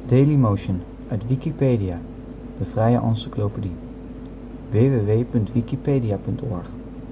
Dailymotion uit Wikipedia, de vrije encyclopedie. www.wikipedia.org.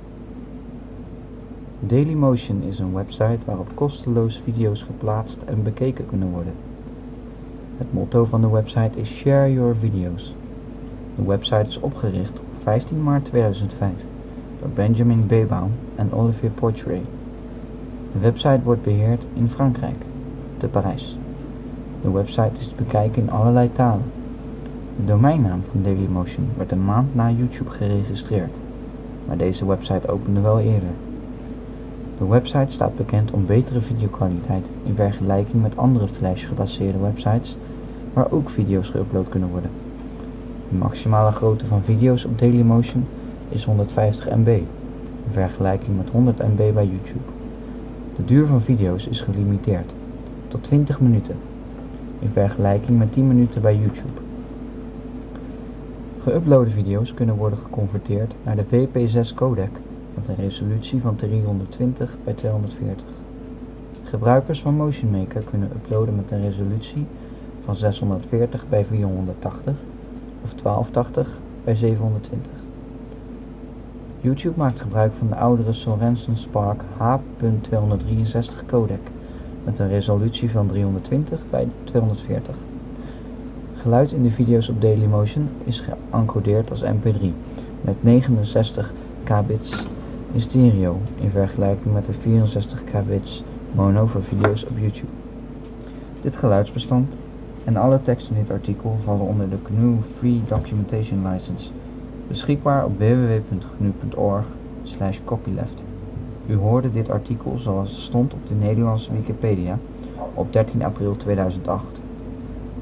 Dailymotion is een website waarop kosteloos video's geplaatst en bekeken kunnen worden. Het motto van de website is Share Your Videos. De website is opgericht op 15 maart 2005 door Benjamin Bebaum en Olivier Poitret. De website wordt beheerd in Frankrijk, te Parijs. De website is te bekijken in allerlei talen. De domeinnaam van Dailymotion werd een maand na YouTube geregistreerd, maar deze website opende wel eerder. De website staat bekend om betere videokwaliteit in vergelijking met andere Flash-gebaseerde websites waar ook video's geüpload kunnen worden. De maximale grootte van video's op Dailymotion is 150 MB, in vergelijking met 100 MB bij YouTube. De duur van video's is gelimiteerd tot 20 minuten, in vergelijking met 10 minuten bij YouTube. Geüploade video's kunnen worden geconverteerd naar de VP6 codec met een resolutie van 320 bij 240. Gebruikers van Motion Maker kunnen uploaden met een resolutie van 640 bij 480 of 1280 bij 720. YouTube maakt gebruik van de oudere Sorensen Spark H.263 codec met een resolutie van 320 bij 240. Geluid in de video's op Dailymotion is geëncodeerd als MP3 met 69 kbits in stereo in vergelijking met de 64 kbits mono voor video's op YouTube. Dit geluidsbestand en alle tekst in dit artikel vallen onder de GNU Free Documentation License, beschikbaar op www.gnu.org/copyleft. U hoorde dit artikel zoals het stond op de Nederlandse Wikipedia op 13 april 2008.